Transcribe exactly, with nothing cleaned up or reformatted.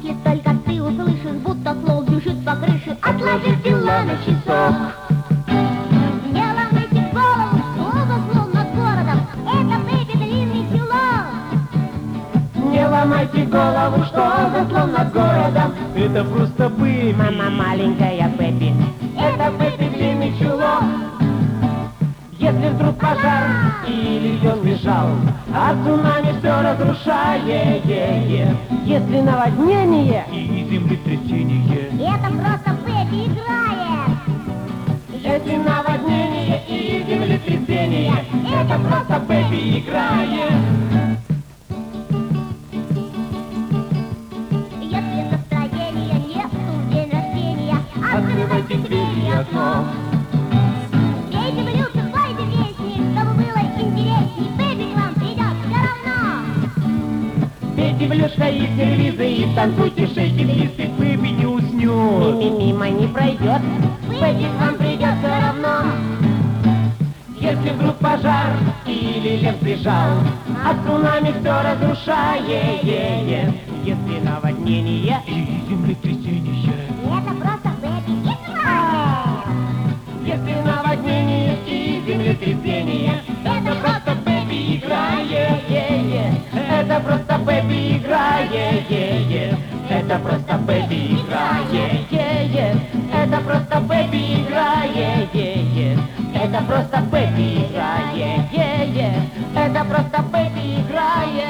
Если только ты услышишь, будто клоун бежит по крыше, отложив дела на часок. Не ломайте голову, что за слон над городом, это Бэби длинный чулок. Не ломайте голову, что за слон над городом, это просто Бэби. Мама маленькая Бэби, это Бэби длинный чулок. Если вдруг пожар или лед сбежал, а цунами все разрушает. если наводнение и землетрясение, Это просто Бэби играет. если наводнение и землетрясение, это просто Бэби играет. Если настроения нет в день рождения, Открывайте двери и окно. Пейте блюдце, спойте песни, чтобы было интересней, Бэби к вам придет все равно. Пейте блюшка и сервизы, и танцуйте, шейте листы, Бэби не уснет. мимо не пройдет. Бэби к вам придет все равно. Если вдруг пожар или лев сбежал, а цунами все разрушает. Если наводнение И землетрясение, Это просто Бэби играет. если наводнение и землетрясение, это просто Бэби играет. Это просто Бэби играет. Это просто Бэби играет. Это просто Бэби играет. Это просто Бэби играет. Это просто Бэби играет.